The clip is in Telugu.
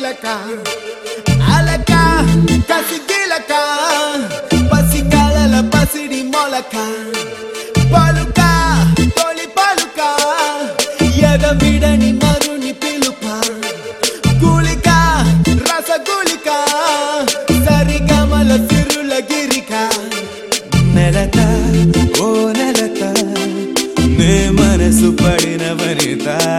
చిలక అలక కసిగిలక పసికాలల పసిడి మొలక పలుక తొలి పలుక ఎదవిడని మరుని పిలుప గుళిక రసగుళిక సరిగమల సిరుల గిరిక నెలత ఓ నెలత నే మనసు పడిన వనిత